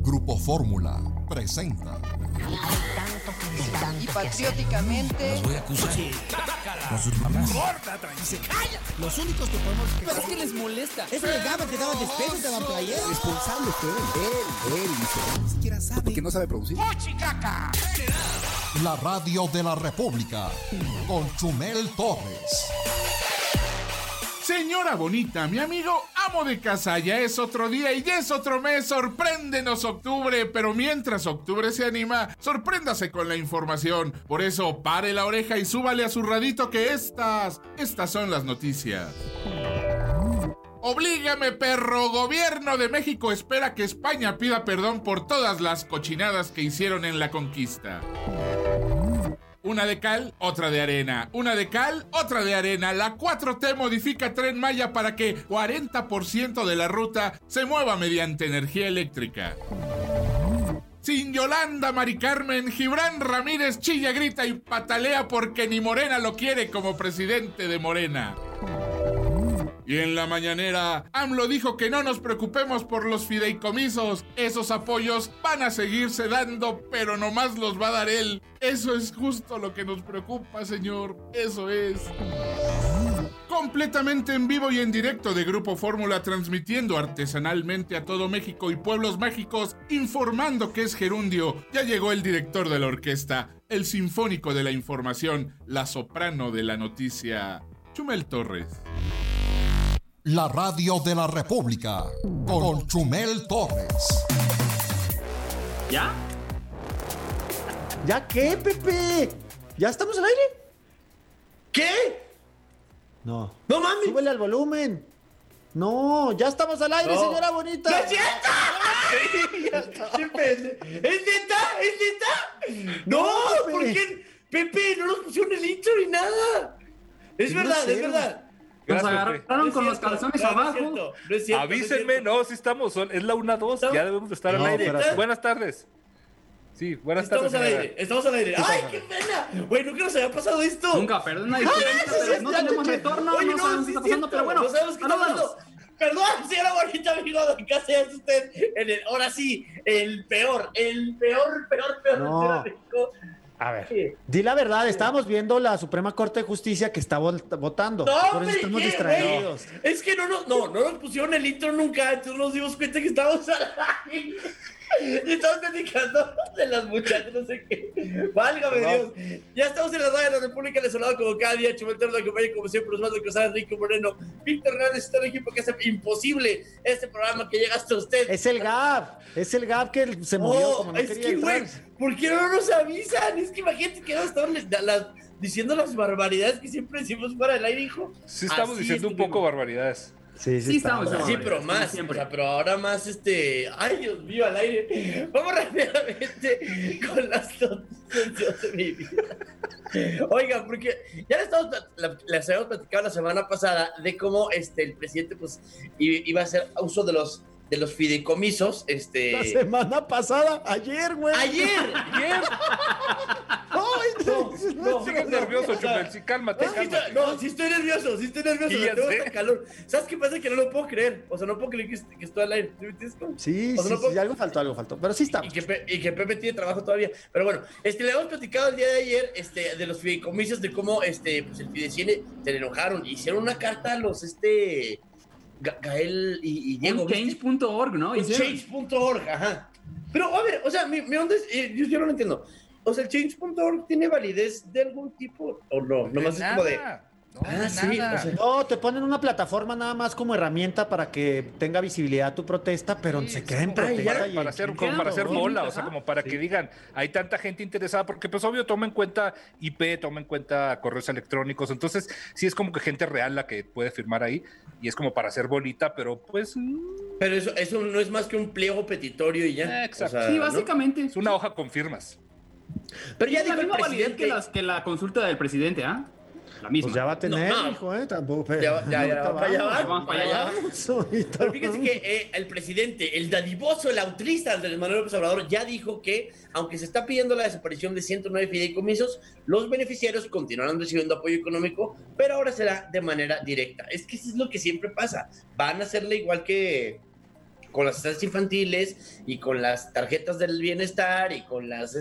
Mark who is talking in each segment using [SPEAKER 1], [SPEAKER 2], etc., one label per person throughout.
[SPEAKER 1] Grupo Fórmula presenta.
[SPEAKER 2] Y patrióticamente.
[SPEAKER 3] Los voy a acusar. Con sus mamás.
[SPEAKER 4] Gorda, y se calla. Los únicos que podemos.
[SPEAKER 5] Pero es que les molesta.
[SPEAKER 4] Ese legado que daba despecho de la playera.
[SPEAKER 6] Responsable fue él dice. Ni siquiera sabe. Porque no sabe producir.
[SPEAKER 4] ¡Chicaca!
[SPEAKER 1] La radio de la República con Chumel Torres.
[SPEAKER 7] Señora bonita, mi amigo amo de casa, ya es otro día y ya es otro mes. Sorpréndenos octubre, pero mientras octubre se anima, sorpréndase con la información. Por eso pare la oreja y súbale a su radito que estas son las noticias. Oblígame, perro. Gobierno de México espera que España pida perdón por todas las cochinadas que hicieron en la conquista. Una de cal, otra de arena. Una de cal, otra de arena. La 4T modifica Tren Maya para que 40% de la ruta se mueva mediante energía eléctrica. Sin Yolanda, Mari Carmen, Gibran Ramírez chilla, grita y patalea porque ni Morena lo quiere como presidente de Morena. Y en la mañanera, AMLO dijo que no nos preocupemos por los fideicomisos. Esos apoyos van a seguirse dando, pero nomás los va a dar él. Eso es justo lo que nos preocupa, señor. Eso es. Completamente en vivo y en directo de Grupo Fórmula, transmitiendo artesanalmente a todo México y pueblos mágicos, informando que es gerundio. Ya llegó el director de la orquesta, el sinfónico de la información, la soprano de la noticia, Chumel Torres.
[SPEAKER 1] La radio de la República con Chumel Torres.
[SPEAKER 5] ¿Ya?
[SPEAKER 6] ¿Ya qué, Pepe? ¿Ya estamos al aire?
[SPEAKER 4] ¿Qué?
[SPEAKER 6] No.
[SPEAKER 4] ¡No mames!
[SPEAKER 6] Súbele al volumen. No, ya estamos al aire, señora bonita.
[SPEAKER 4] ¡No es cierto! ¿Es neta? ¿Es neta? ¡No!
[SPEAKER 6] Pepe.
[SPEAKER 4] ¿Por qué? Pepe, no nos pusieron el intro ni nada. Es verdad, es verdad.
[SPEAKER 5] Nos
[SPEAKER 8] Gracias,
[SPEAKER 5] agarraron con los calzones abajo.
[SPEAKER 4] No es cierto,
[SPEAKER 8] Avísenme, no, si estamos, es la 1-2, ya debemos de estar al aire.
[SPEAKER 6] espérate.
[SPEAKER 8] Buenas tardes. Sí, buenas tardes.
[SPEAKER 4] Estamos al aire. ¡Ay, qué pena! Güey, nunca nos había pasado esto.
[SPEAKER 5] Nunca, perdón, una diferencia, pero no tenemos retorno,
[SPEAKER 4] Oye,
[SPEAKER 5] no sabemos qué está pasando, pero bueno,
[SPEAKER 4] no sabemos qué está pasando. Perdón, señora bonita, amigo de casa, es usted ahora sí, el peor
[SPEAKER 6] No.
[SPEAKER 4] de México.
[SPEAKER 6] A ver, di la verdad, estábamos viendo la Suprema Corte de Justicia que está votando.
[SPEAKER 4] No,
[SPEAKER 6] por eso
[SPEAKER 4] hombre,
[SPEAKER 6] estamos
[SPEAKER 4] ¿qué,
[SPEAKER 6] distraídos.
[SPEAKER 4] güey? Es que no nos pusieron el intro nunca, entonces nos dimos cuenta que estábamos al aire. Y estamos platicando de las muchachas, no sé qué. Válgame Dios. Ya estamos en la radio de la República, les hablado como cada día. Chumel Torres, acompaña como siempre, los más de Cruzada, Enrique Moreno, Víctor Hernández, todo el equipo que hace imposible este programa que llega hasta usted.
[SPEAKER 6] Es el Gab que se movió como no
[SPEAKER 4] es
[SPEAKER 6] quería
[SPEAKER 4] que,
[SPEAKER 6] entrar.
[SPEAKER 4] güey, ¿por qué no nos avisan? Es que imagínate que no estamos diciendo las barbaridades que siempre decimos fuera del aire, hijo.
[SPEAKER 8] Sí estamos
[SPEAKER 4] Así
[SPEAKER 8] diciendo un
[SPEAKER 4] estuvimos.
[SPEAKER 8] poco barbaridades.
[SPEAKER 5] Sí estamos.
[SPEAKER 4] Sí, pero más,
[SPEAKER 5] siempre.
[SPEAKER 4] o sea, pero ahora más, ay, Dios mío, al aire. Vamos rápidamente con las noticias de mi vida. Oiga, porque ya les habíamos platicado la semana pasada de cómo el presidente pues iba a hacer uso de los fideicomisos,
[SPEAKER 6] La semana pasada, ayer, güey.
[SPEAKER 4] ¡Ayer!
[SPEAKER 6] Ay, no.
[SPEAKER 8] Sigues nervioso, Chumel, sí, cálmate.
[SPEAKER 4] No, sí estoy nervioso,
[SPEAKER 8] Y
[SPEAKER 4] tengo
[SPEAKER 8] ya sé.
[SPEAKER 4] hasta calor. ¿Sabes qué pasa? Que no lo puedo creer. O sea, no puedo creer que estoy al aire. ¿Sí me entiendes?
[SPEAKER 6] Sí,
[SPEAKER 4] O sea, no puedo-
[SPEAKER 6] algo faltó. Pero sí estamos.
[SPEAKER 4] Y que Pepe tiene trabajo todavía. Pero bueno, le hemos platicado el día de ayer de los fideicomisos, de cómo pues el Fidecine se le enojaron. Hicieron una carta a los Gael y Diego.
[SPEAKER 5] Un change.org, ¿no?
[SPEAKER 4] Un change.org, ajá. Pero a ver, o sea, mi onda es, yo no lo entiendo. O sea, el change.org tiene validez de algún tipo o no, nomás es como de. Sí, o sea,
[SPEAKER 6] No, te ponen una plataforma nada más como herramienta para que tenga visibilidad tu protesta, pero se queda en protesta.
[SPEAKER 8] Para hacer, como para hacer mola, o sea, como para que digan, hay tanta gente interesada, porque pues obvio toma en cuenta IP, toma en cuenta correos electrónicos, entonces sí es como que gente real la que puede firmar ahí, y es como para hacer bolita, pero pues...
[SPEAKER 4] pero eso no es más que un pliego petitorio y ya.
[SPEAKER 8] Exacto.
[SPEAKER 4] O sea,
[SPEAKER 5] Sí,
[SPEAKER 4] ¿no?
[SPEAKER 5] básicamente.
[SPEAKER 8] Es una hoja con firmas.
[SPEAKER 4] Pero ya
[SPEAKER 5] Es la
[SPEAKER 4] dijo el
[SPEAKER 5] misma validez
[SPEAKER 4] presidente.
[SPEAKER 5] que la consulta del presidente, ¿ah? La misma.
[SPEAKER 6] Pues ya va a tener,
[SPEAKER 4] No.
[SPEAKER 6] hijo, tampoco.
[SPEAKER 4] Ya va para allá.
[SPEAKER 5] Vamos para allá.
[SPEAKER 4] Pero fíjense que el presidente, el dadivoso, el autorista Andrés Manuel López Obrador, ya dijo que, aunque se está pidiendo la desaparición de 109 fideicomisos, los beneficiarios continuarán recibiendo apoyo económico, pero ahora será de manera directa. Es que eso es lo que siempre pasa. Van a hacerle igual que con las estancias infantiles y con las tarjetas del bienestar y con las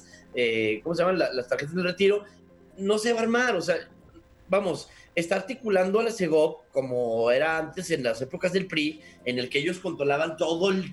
[SPEAKER 4] ¿cómo se llaman? Las tarjetas del retiro, no se va a armar, o sea, vamos, está articulando a la Segov como era antes en las épocas del PRI, en el que ellos controlaban todo el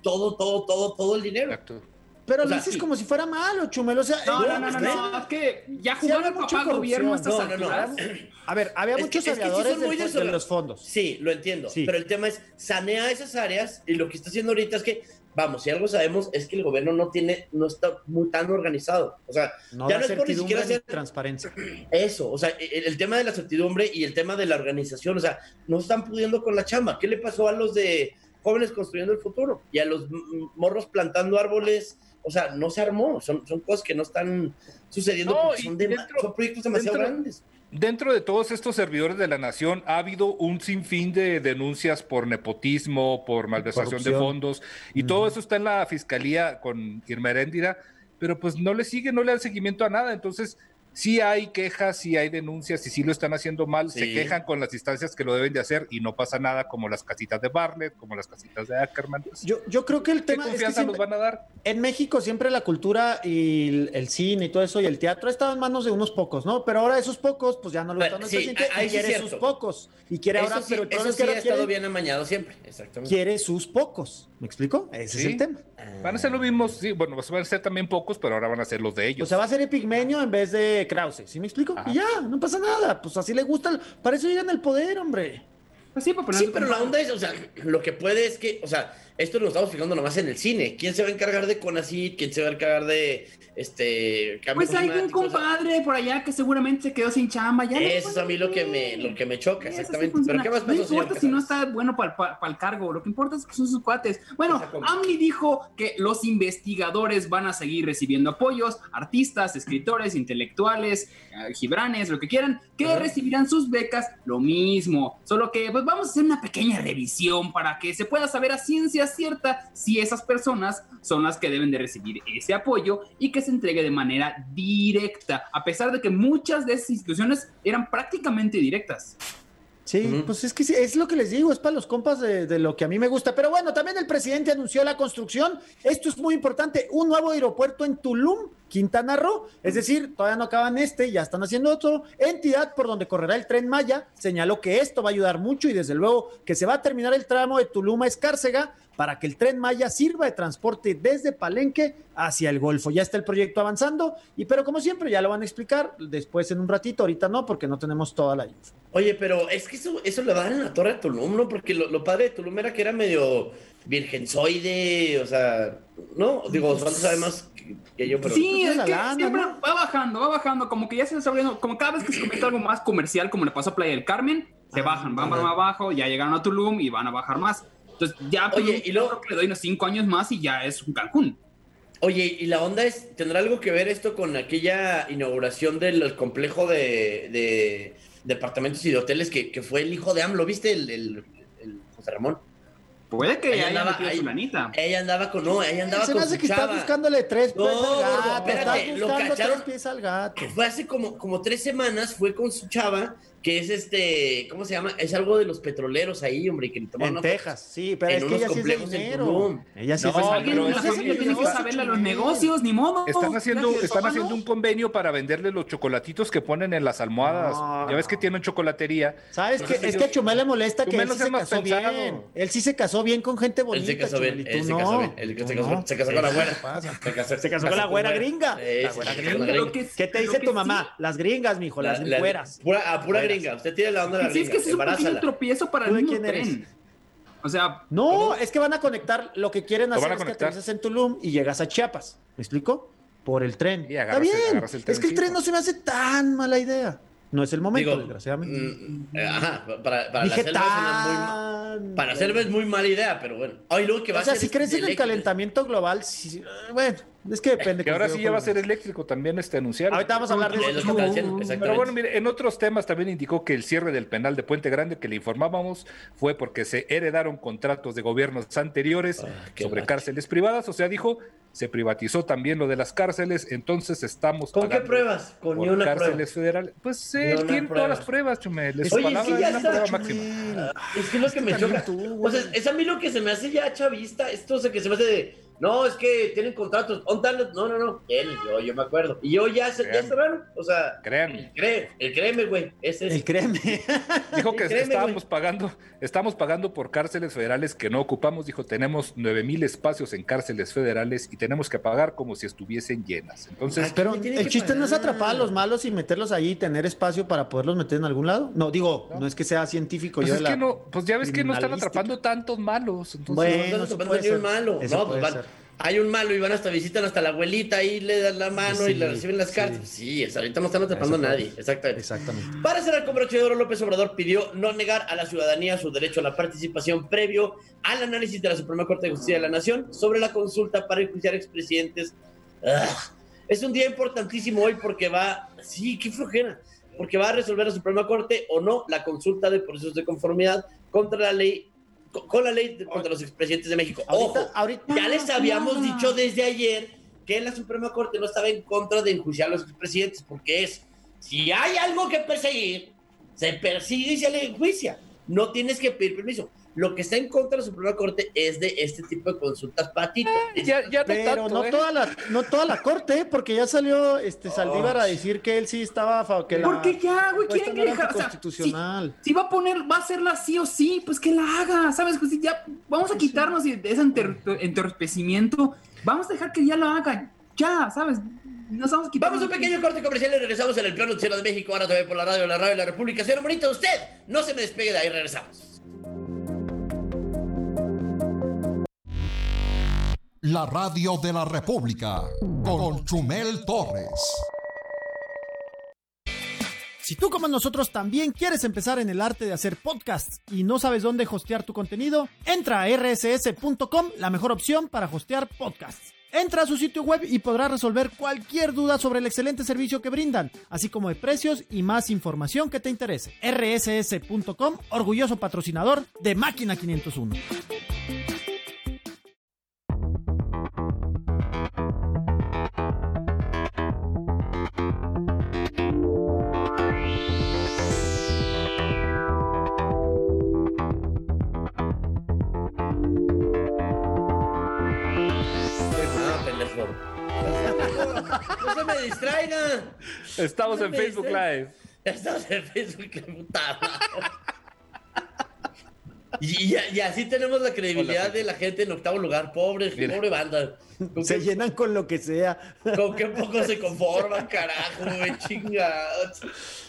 [SPEAKER 4] dinero.
[SPEAKER 8] Exacto.
[SPEAKER 6] Pero
[SPEAKER 4] O
[SPEAKER 6] lo
[SPEAKER 4] sea,
[SPEAKER 6] dices
[SPEAKER 4] sí.
[SPEAKER 6] como si fuera malo, Chumel. O sea,
[SPEAKER 5] No, es que ya
[SPEAKER 6] Sí,
[SPEAKER 5] jugaron
[SPEAKER 6] había
[SPEAKER 5] el
[SPEAKER 6] mucha
[SPEAKER 5] papá gobierno a estas
[SPEAKER 6] corrupción.
[SPEAKER 5] alturas.
[SPEAKER 6] a ver, había
[SPEAKER 4] Es
[SPEAKER 6] muchos
[SPEAKER 4] que sí
[SPEAKER 6] aviadores
[SPEAKER 4] son muy
[SPEAKER 6] de los fondos.
[SPEAKER 4] Sí, lo entiendo.
[SPEAKER 6] Sí.
[SPEAKER 4] Pero el tema es, sanea esas áreas y lo que está haciendo ahorita es que, vamos, si algo sabemos es que el gobierno no está muy tan organizado. O sea,
[SPEAKER 6] No
[SPEAKER 4] ya
[SPEAKER 6] da
[SPEAKER 4] no es por ni
[SPEAKER 6] certidumbre
[SPEAKER 4] siquiera
[SPEAKER 6] ni
[SPEAKER 4] hacer
[SPEAKER 6] transparencia.
[SPEAKER 4] eso. O sea, el tema de la certidumbre y el tema de la organización, o sea, no están pudiendo con la chamba. ¿Qué le pasó a los de Jóvenes Construyendo el Futuro? Y a los morros plantando árboles. O sea, no se armó. Son cosas que no están sucediendo
[SPEAKER 8] No,
[SPEAKER 4] porque
[SPEAKER 8] y
[SPEAKER 4] son proyectos demasiado grandes.
[SPEAKER 8] Dentro de todos estos servidores de la nación ha habido un sinfín de denuncias por nepotismo, por malversación de
[SPEAKER 6] Corrupción.
[SPEAKER 8] fondos, y todo eso está en la fiscalía con Irma Heréndira, pero pues no le dan seguimiento a nada. Entonces, sí hay quejas, sí hay denuncias, y sí lo están haciendo mal,
[SPEAKER 4] Sí.
[SPEAKER 8] se quejan con las instancias que lo deben de hacer y no pasa nada, como las casitas de Bartlett, como las casitas de Ackerman. Pues,
[SPEAKER 6] Yo creo que el
[SPEAKER 8] ¿qué
[SPEAKER 6] tema es que
[SPEAKER 8] confianza nos
[SPEAKER 6] siempre,
[SPEAKER 8] van a dar?
[SPEAKER 6] en México siempre la cultura y el cine y todo eso y el teatro ha estado en manos de unos pocos, ¿no? Pero ahora esos pocos, pues ya no lo
[SPEAKER 4] Bueno,
[SPEAKER 6] están el
[SPEAKER 4] sí,
[SPEAKER 6] presidente
[SPEAKER 4] ahí
[SPEAKER 6] y
[SPEAKER 4] sí es
[SPEAKER 6] quiere
[SPEAKER 4] cierto.
[SPEAKER 6] sus pocos. Y quiere ahora,
[SPEAKER 4] Eso sí,
[SPEAKER 6] pero el problema
[SPEAKER 4] eso
[SPEAKER 6] es que
[SPEAKER 4] sí ha
[SPEAKER 6] ahora
[SPEAKER 4] estado
[SPEAKER 6] quiere,
[SPEAKER 4] bien amañado siempre. Exactamente.
[SPEAKER 6] quiere sus pocos. ¿Me explico? Ese es
[SPEAKER 8] Sí.
[SPEAKER 6] el tema.
[SPEAKER 8] Van a ser los mismos, sí, bueno, van a ser también pocos, pero ahora van a ser los de
[SPEAKER 6] O
[SPEAKER 8] ellos.
[SPEAKER 6] sea, va a ser Epigmenio en vez de Krause, ¿sí me explico?
[SPEAKER 8] Ajá.
[SPEAKER 6] Y ya, no pasa nada. Pues así le gusta. Para eso llegan al poder, hombre.
[SPEAKER 5] Pues sí, para poner
[SPEAKER 4] Sí,
[SPEAKER 5] su
[SPEAKER 4] pero la
[SPEAKER 5] compadre.
[SPEAKER 4] onda es, o sea, lo que puede es que, o sea, esto lo estamos fijando nomás en el cine. ¿Quién se va a encargar de CONACYT? ¿Quién se va a encargar de cambio
[SPEAKER 5] Pues hay un
[SPEAKER 4] climático? O sea,
[SPEAKER 5] compadre por allá que seguramente se quedó sin chamba. Ya le
[SPEAKER 4] eso es a mí lo que me choca,
[SPEAKER 5] Eso sí
[SPEAKER 4] exactamente.
[SPEAKER 5] funciona.
[SPEAKER 4] Pero ¿qué más
[SPEAKER 5] No
[SPEAKER 4] pasó,
[SPEAKER 5] importa
[SPEAKER 4] señor
[SPEAKER 5] si no
[SPEAKER 4] Casares?
[SPEAKER 5] está bueno para el cargo, lo que importa es que son sus cuates. Bueno,
[SPEAKER 4] Exacto.
[SPEAKER 5] AMLI dijo que los investigadores van a seguir recibiendo apoyos, artistas, escritores, intelectuales, gibranes, lo que quieran, que
[SPEAKER 4] Ajá.
[SPEAKER 5] recibirán sus becas, lo mismo. Solo que pues vamos a hacer una pequeña revisión para que se pueda saber a ciencia cierta si esas personas son las que deben de recibir ese apoyo y que se entregue de manera directa, a pesar de que muchas de esas instituciones eran prácticamente directas.
[SPEAKER 6] Sí,
[SPEAKER 4] Ujú.
[SPEAKER 6] pues es que sí, es lo que les digo, es para los compas de lo que a mí me gusta. Pero bueno, también el presidente anunció la construcción, esto es muy importante, un nuevo aeropuerto en Tulum, Quintana Roo, es decir, todavía no acaban ya están haciendo otro, entidad por donde correrá el Tren Maya, señaló que esto va a ayudar mucho y desde luego que se va a terminar el tramo de Tulum a Escárcega para que el Tren Maya sirva de transporte desde Palenque hacia el Golfo. Ya está el proyecto avanzando, pero como siempre ya lo van a explicar después en un ratito, ahorita no, porque no tenemos toda la info.
[SPEAKER 4] Oye, pero es que eso le dan en la torre de Tulum, ¿no? Porque lo padre de Tulum era que era medio virgenzoide, o sea, ¿no? Digo, Osvaldo sabe más que yo, pero...
[SPEAKER 5] Sí,
[SPEAKER 6] pues,
[SPEAKER 5] es
[SPEAKER 6] la
[SPEAKER 5] que
[SPEAKER 6] lana,
[SPEAKER 5] siempre
[SPEAKER 6] ¿no?
[SPEAKER 5] va bajando, como que ya se está abriendo, como cada vez que se comenta algo más comercial, como le pasó a Playa del Carmen, se bajan, van
[SPEAKER 4] ajá.
[SPEAKER 5] más abajo, ya llegaron a Tulum y van a bajar más. Entonces ya
[SPEAKER 4] Oye,
[SPEAKER 5] Tulum,
[SPEAKER 4] y luego-
[SPEAKER 5] yo creo que le doy unos 5 años más y ya es un Cancún.
[SPEAKER 4] Oye, y la onda es, ¿tendrá algo que ver esto con aquella inauguración del complejo de departamentos y de hoteles que fue el hijo de AMLO? ¿Viste el José Ramón?
[SPEAKER 5] Puede que
[SPEAKER 4] Ahí
[SPEAKER 5] haya
[SPEAKER 4] andaba,
[SPEAKER 5] metido
[SPEAKER 4] ahí-
[SPEAKER 5] su lanita.
[SPEAKER 4] Ella andaba con
[SPEAKER 6] Se me
[SPEAKER 4] su
[SPEAKER 6] hace que estás
[SPEAKER 4] chava.
[SPEAKER 6] buscándole tres
[SPEAKER 4] No,
[SPEAKER 6] pies al
[SPEAKER 4] gordo,
[SPEAKER 6] gato.
[SPEAKER 4] espérate,
[SPEAKER 6] Estás
[SPEAKER 4] lo
[SPEAKER 6] buscando
[SPEAKER 4] cacharon.
[SPEAKER 6] tres pies al gato.
[SPEAKER 4] Fue hace como 3 semanas, fue con su chava, que es ¿cómo se llama? Es algo de los petroleros ahí, hombre, que le tomaron
[SPEAKER 6] En
[SPEAKER 4] una foto.
[SPEAKER 6] Texas, sí, pero
[SPEAKER 4] en
[SPEAKER 6] es que
[SPEAKER 4] unos
[SPEAKER 6] ella sí es de
[SPEAKER 4] complejos en
[SPEAKER 6] dinero.
[SPEAKER 4] Tulum.
[SPEAKER 6] Ella sí
[SPEAKER 8] No,
[SPEAKER 6] es de
[SPEAKER 5] Alguien
[SPEAKER 8] pero
[SPEAKER 5] de la
[SPEAKER 8] eso
[SPEAKER 5] familia
[SPEAKER 8] sí,
[SPEAKER 5] tiene que
[SPEAKER 8] no,
[SPEAKER 5] saberle a los
[SPEAKER 6] Chumel.
[SPEAKER 5] negocios, ni modo.
[SPEAKER 8] Están haciendo
[SPEAKER 5] Gracias,
[SPEAKER 8] un convenio para venderle los chocolatitos que ponen en las almohadas.
[SPEAKER 6] No,
[SPEAKER 8] Ya ves que tienen chocolatería.
[SPEAKER 6] ¿Sabes
[SPEAKER 4] No
[SPEAKER 6] qué?
[SPEAKER 4] sé
[SPEAKER 6] Es
[SPEAKER 4] yo-
[SPEAKER 6] que a Chumel le molesta que
[SPEAKER 8] Chumel
[SPEAKER 6] él
[SPEAKER 8] no
[SPEAKER 6] sí
[SPEAKER 8] sea
[SPEAKER 6] se
[SPEAKER 8] más
[SPEAKER 6] casó
[SPEAKER 8] pensado.
[SPEAKER 6] bien. Él sí se casó bien con gente
[SPEAKER 4] Él
[SPEAKER 6] bonita,
[SPEAKER 4] se casó bien,
[SPEAKER 6] Chumel, y
[SPEAKER 4] él
[SPEAKER 6] tú
[SPEAKER 4] se casó
[SPEAKER 6] no.
[SPEAKER 4] bien, él
[SPEAKER 6] Tú
[SPEAKER 4] se
[SPEAKER 6] no.
[SPEAKER 4] casó con la güera.
[SPEAKER 6] ¿Qué pasa?
[SPEAKER 4] Se
[SPEAKER 6] casó con la güera gringa.
[SPEAKER 4] La
[SPEAKER 6] güera
[SPEAKER 4] gringa.
[SPEAKER 6] gringa.
[SPEAKER 5] Lo que-
[SPEAKER 6] ¿Qué te
[SPEAKER 5] lo
[SPEAKER 6] dice
[SPEAKER 5] que
[SPEAKER 6] tu
[SPEAKER 5] sí-
[SPEAKER 6] mamá? Las gringas, mijo, las güeras.
[SPEAKER 4] Pura
[SPEAKER 6] Güeras.
[SPEAKER 4] gringa. Usted tiene la onda de la
[SPEAKER 5] Sí, es
[SPEAKER 4] gringa.
[SPEAKER 5] que es un pequeño
[SPEAKER 4] Embarázala.
[SPEAKER 5] tropiezo para
[SPEAKER 6] ¿Tú
[SPEAKER 5] el
[SPEAKER 6] de
[SPEAKER 5] mismo
[SPEAKER 6] quién eres?
[SPEAKER 5] tren. O sea,
[SPEAKER 6] No, es que van a conectar, lo que quieren
[SPEAKER 8] Lo
[SPEAKER 6] hacer
[SPEAKER 8] van a
[SPEAKER 6] es que
[SPEAKER 8] conectar.
[SPEAKER 6] aterrizas en Tulum y llegas a Chiapas. ¿Me explico? Por el tren.
[SPEAKER 8] Y
[SPEAKER 6] Está
[SPEAKER 8] agarras
[SPEAKER 6] bien.
[SPEAKER 8] el
[SPEAKER 6] Es que el
[SPEAKER 8] trencito.
[SPEAKER 6] tren no se me hace tan mala idea. No es el momento,
[SPEAKER 4] Digo,
[SPEAKER 6] desgraciadamente.
[SPEAKER 4] Ajá, para la
[SPEAKER 6] Dije
[SPEAKER 4] selva
[SPEAKER 6] tan...
[SPEAKER 4] para selva es muy mala idea, pero bueno. Ay, luego que va
[SPEAKER 6] O sea,
[SPEAKER 4] a ser
[SPEAKER 6] si crees en el
[SPEAKER 4] eléctrico.
[SPEAKER 6] calentamiento global, sí, bueno, Es que depende.
[SPEAKER 8] Que ahora sí ya va a ser eléctrico también anunciaron.
[SPEAKER 6] Ahorita vamos a hablar de
[SPEAKER 4] Es lo
[SPEAKER 6] eso.
[SPEAKER 4] que están haciendo, exactamente.
[SPEAKER 8] Pero bueno, mire, en otros temas también indicó que el cierre del penal de Puente Grande que le informábamos fue porque se heredaron contratos de gobiernos anteriores sobre cárceles privadas. O sea, dijo, se privatizó también lo de las cárceles, entonces estamos
[SPEAKER 4] ¿Con qué pruebas? Con ni
[SPEAKER 8] por
[SPEAKER 4] una
[SPEAKER 8] cárceles
[SPEAKER 4] prueba.
[SPEAKER 8] federales. Pues
[SPEAKER 4] Ni
[SPEAKER 8] él
[SPEAKER 4] una
[SPEAKER 8] tiene
[SPEAKER 4] prueba.
[SPEAKER 8] todas las pruebas, Chumel. Es
[SPEAKER 4] Oye,
[SPEAKER 8] su palabra,
[SPEAKER 4] sí, ya
[SPEAKER 8] es una
[SPEAKER 4] está,
[SPEAKER 8] prueba
[SPEAKER 6] Chumel.
[SPEAKER 8] máxima.
[SPEAKER 4] Es que es lo que me choca. O sea, es a mí lo que se me hace ya chavista, esto que se me hace de, no, es que tienen contratos, no, yo me acuerdo. Y yo ya cerraron, o sea,
[SPEAKER 8] Créanme.
[SPEAKER 4] el créeme, güey, ese es.
[SPEAKER 6] El créeme.
[SPEAKER 8] Dijo que
[SPEAKER 4] Créeme,
[SPEAKER 8] estamos pagando por cárceles federales que no ocupamos. Dijo, tenemos 9,000 espacios en cárceles federales y tenemos que pagar como si estuviesen llenas. Entonces,
[SPEAKER 6] Pero
[SPEAKER 4] me tiene
[SPEAKER 6] el
[SPEAKER 4] que
[SPEAKER 6] chiste no es
[SPEAKER 4] pagar.
[SPEAKER 6] atrapar a los malos y meterlos ahí y tener espacio para poderlos meter en algún lado. No, digo, no es que sea científico.
[SPEAKER 8] pues
[SPEAKER 6] yo
[SPEAKER 8] es
[SPEAKER 6] de
[SPEAKER 8] que
[SPEAKER 6] la
[SPEAKER 8] no, pues ya ves que no están
[SPEAKER 6] criminalística.
[SPEAKER 8] atrapando tantos malos. Entonces,
[SPEAKER 6] Bueno,
[SPEAKER 4] No están
[SPEAKER 6] eso
[SPEAKER 4] topando
[SPEAKER 6] puede
[SPEAKER 4] ni un
[SPEAKER 6] ser.
[SPEAKER 4] malo.
[SPEAKER 6] Eso
[SPEAKER 4] No, pues
[SPEAKER 6] puede
[SPEAKER 4] van.
[SPEAKER 6] ser.
[SPEAKER 4] Hay un malo y van hasta visitan hasta la abuelita ahí le dan la mano
[SPEAKER 6] Sí,
[SPEAKER 4] y le reciben las
[SPEAKER 6] sí.
[SPEAKER 4] cartas. Sí, ahorita no están atrapando a
[SPEAKER 6] Eso puede
[SPEAKER 4] nadie. Exactamente.
[SPEAKER 6] Exactamente.
[SPEAKER 4] Para cerrar con broche de oro, López Obrador pidió no negar a la ciudadanía su derecho a la participación previo al análisis de la Suprema Corte de Justicia de la Nación sobre la consulta para enjuiciar expresidentes. Es un día importantísimo hoy porque sí, qué flojera, porque va a resolver la Suprema Corte o no la consulta de procesos de conformidad contra la ley, con la ley contra los expresidentes de México. Ojo,
[SPEAKER 6] Ahorita
[SPEAKER 4] ya les habíamos dicho desde ayer que la Suprema Corte no estaba en contra de enjuiciar a los expresidentes, porque si hay algo que perseguir, se persigue y se le enjuicia. No tienes que pedir permiso. Lo que está en contra de la Suprema Corte es de este tipo de consultas patitas.
[SPEAKER 8] ya no
[SPEAKER 6] pero
[SPEAKER 8] tanto,
[SPEAKER 6] no toda la corte, porque ya salió Saldívar a decir que él sí estaba que la
[SPEAKER 5] Porque ya, güey, quieren que dejar, o sea,
[SPEAKER 6] constitucional.
[SPEAKER 5] si va a hacerla sí o sí, pues que la haga, ¿sabes? Pues ya vamos a quitarnos de ese entorpecimiento, vamos a dejar que ya lo haga, ya, ¿sabes? Nos vamos a quitar.
[SPEAKER 4] Vamos a un pequeño corte comercial y regresamos en el plano noticiero de México, ahora también por la radio de la República. Señor Bonito, usted no se me despegue de ahí, regresamos.
[SPEAKER 1] La radio de la República con Chumel Torres.
[SPEAKER 2] Si tú como nosotros también quieres empezar en el arte de hacer podcasts y no sabes dónde hostear tu contenido, entra a rss.com, la mejor opción para hostear podcasts. Entra a su sitio web y podrás resolver cualquier duda sobre el excelente servicio que brindan, así como de precios y más información que te interese. rss.com, orgulloso patrocinador de Máquina 501.
[SPEAKER 4] Pendejo. No se me distraigan.
[SPEAKER 8] estamos en Facebook Live.
[SPEAKER 4] Estamos en Facebook, qué puta madre. Y así tenemos la credibilidad de la gente en octavo lugar. Pobre banda.
[SPEAKER 6] Se llenan con lo que sea.
[SPEAKER 4] Con qué poco se conforman, carajo, güey, chingados.